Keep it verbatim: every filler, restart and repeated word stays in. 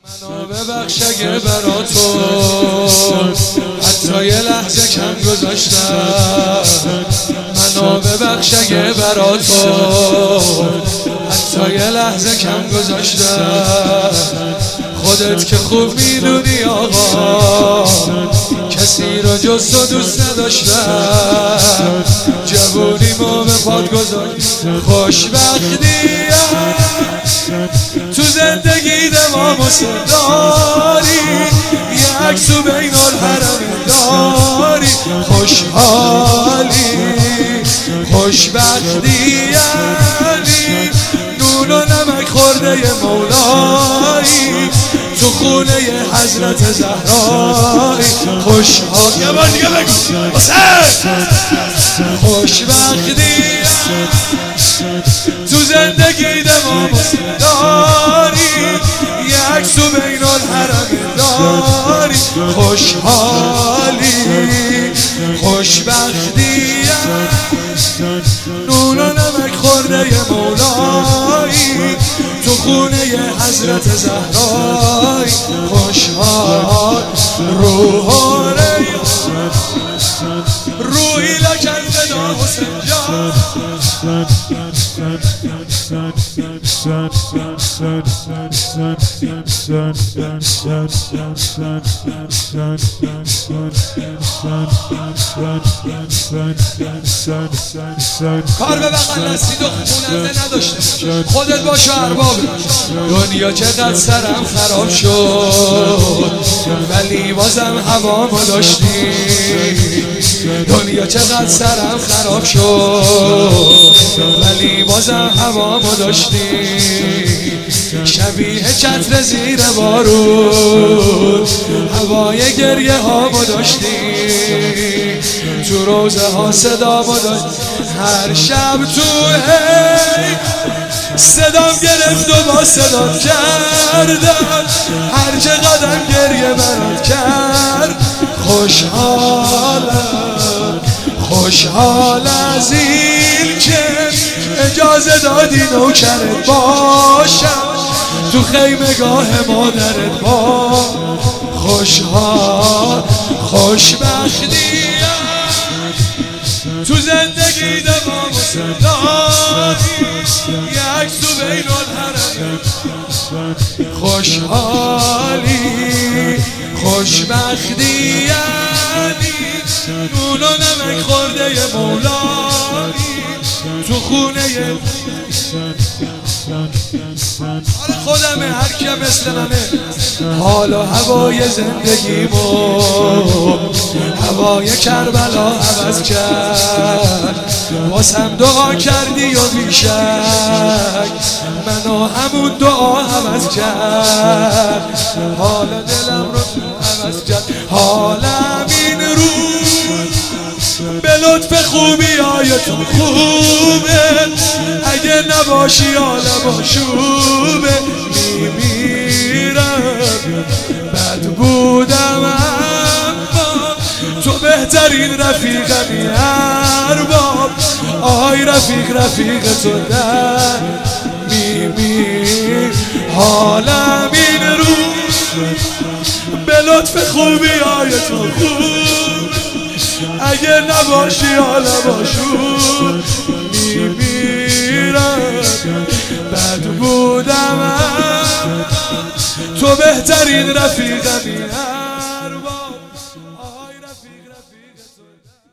منو ببخش اگه برا تو حتی یه لحظه کم گذاشتم. منو ببخش اگه برا تو حتی یه لحظه کم گذاشتم. خودت که خوب میدونی آقا کسی رو جز تو دوست نداشتم. جوونیمو به پات گذاشت خوشبختیم تو زندگی دمامو داری. یه عکسو بین الحرم داری. خوشحالی خوشبختی یعنی نون و نمک خورده مولایی تو خونه حضرت زهرایی. خوشحال یه بار دیگه بگو خوشبختی تو زندگی دمامو داری. یه عکسو بین الحرم داری. خوشحالی خوشبختی نون و نمک خورده مولایی تو خونه حضرت زهرایی. خوشحال روحانه روحی لکن فدا حسین جان. کار به بغل نسید و خوننده نداشته خودت باش و ارباب. دنیا چقدر سرم خراب شد ولی بازم هوامو داشتی. دنیا چقدر سرم خراب شد ولی بازم هوامو داشتی. شبیه چتر زیر بارون هوای گریه هامو داشتی. تو روزه ها صدامو داشتی. هر شب تو هی صدام گرفت و با صدام کردم. هر چه قدم گریه برات کرد. خوشحالم خوشحال از این که اجازه دادی نوکرت باشم تو خیمگاه مادرت با. خوشحال خوشبختیم تو زندگی دمامو داری. یه عکسو بین الحرم. خوشحالی خوشبختی یعنی نون و نمک خورده مولایی تو خونه خودمه. هر که مثل منه حال و هوای زندگیمو هوای کربلا عوض کرد. واسم دعا کردی و بیشک منو همون دعا عوض کرد. حال دلم رو عوض کرد. حالم این روز به لطف خوبی های تو خوبه. اگه نباشی حالم آشوبه. میمیرم بد بودم اما تو بهترین رفیقمی ارباب. آی رفیق رفیق تو در میمیر. حالم این روز به لطف خوبی های تو خوب. اگه نباشی حالم آشوب. میمیرم بد بودم تو بهترین رفیقمی ارباب. آی رفیق رفیق تو